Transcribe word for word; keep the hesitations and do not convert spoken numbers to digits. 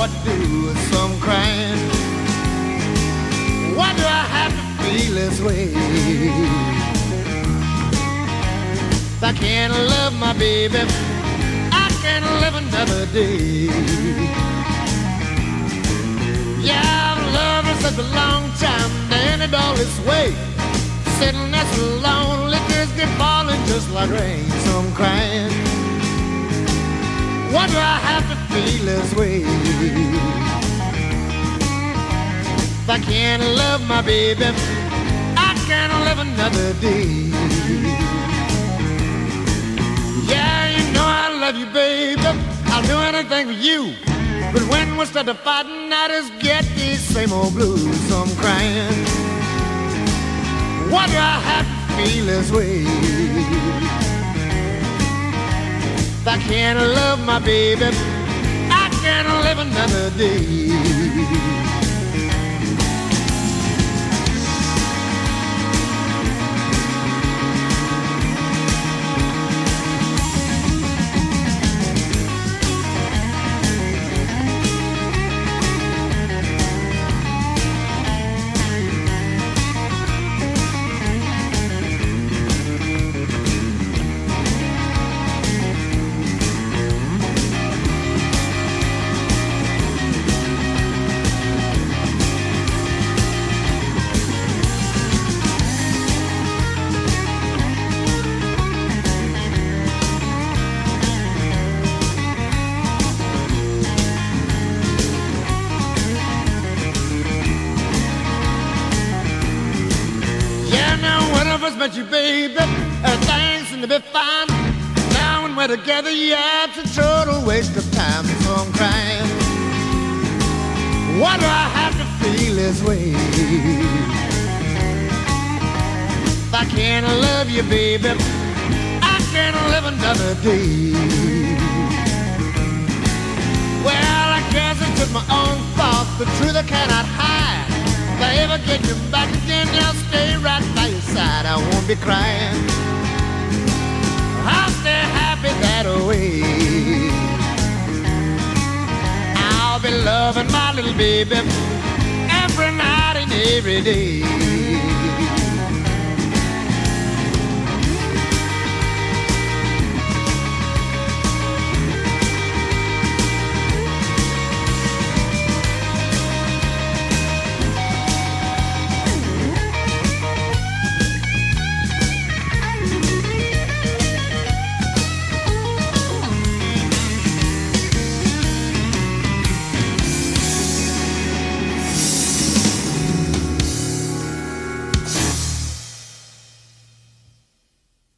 what to do with some crying. Why do I have to feel this way? If I can't love my baby, I can't live another day. Yeah, I've loved her such a long time, and it all this way. Sitting there so lonely, tears get falling just like rain. So I'm crying. Why do I have to feel this way? If I can't love my baby, I can't live another day. Yeah, you know I love you, baby. I'll do anything for you. But when we start to fighting, I just get these same old blues. So I'm crying. Why do I have to feel this way? If I can't love my baby, I can't live another day. But you, baby, everything seems to be fine. Now when we're together, yeah, it's a total waste of time. So I'm crying. Why do I have to feel this way? If I can't love you, baby, I can't live another day. Well, I guess it's just my own fault. The truth I cannot hide. If I ever get you back again, I'll stay right by your side. I won't be crying. I'll stay happy that way. I'll be loving my little baby every night and every day.